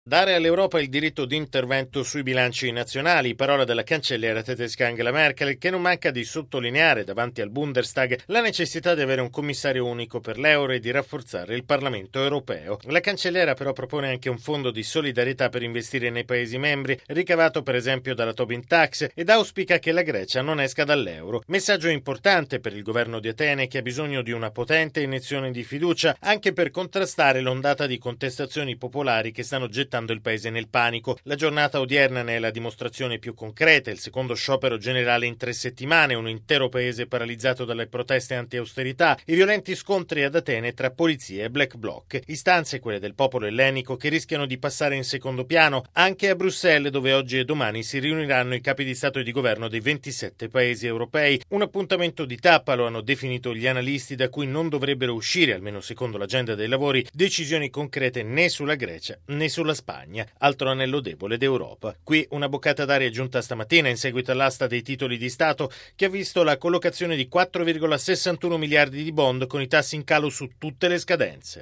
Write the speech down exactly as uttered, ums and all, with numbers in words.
Dare all'Europa il diritto di intervento sui bilanci nazionali, parola della cancelliera tedesca Angela Merkel, che non manca di sottolineare davanti al Bundestag la necessità di avere un commissario unico per l'euro e di rafforzare il Parlamento europeo. La cancelliera però propone anche un fondo di solidarietà per investire nei Paesi membri, ricavato per esempio dalla Tobin Tax, ed auspica che la Grecia non esca dall'euro. Messaggio importante per il governo di Atene, che ha bisogno di una potente iniezione di fiducia anche per contrastare l'ondata di contestazioni popolari che stanno gettando il paese nel panico. La giornata odierna ne è la dimostrazione più concreta, il secondo sciopero generale in tre settimane, un intero paese paralizzato dalle proteste anti-austerità, i violenti scontri ad Atene tra polizie e black bloc, istanze quelle del popolo ellenico che rischiano di passare in secondo piano anche a Bruxelles, dove oggi e domani si riuniranno i capi di Stato e di governo dei ventisette paesi europei. Un appuntamento di tappa, lo hanno definito gli analisti, da cui non dovrebbero uscire, almeno secondo l'agenda dei lavori, decisioni concrete né sulla Grecia né sulla Spagna, altro anello debole d'Europa. Qui una boccata d'aria è giunta stamattina in seguito all'asta dei titoli di Stato, che ha visto la collocazione di quattro virgola sessantuno miliardi di bond con i tassi in calo su tutte le scadenze.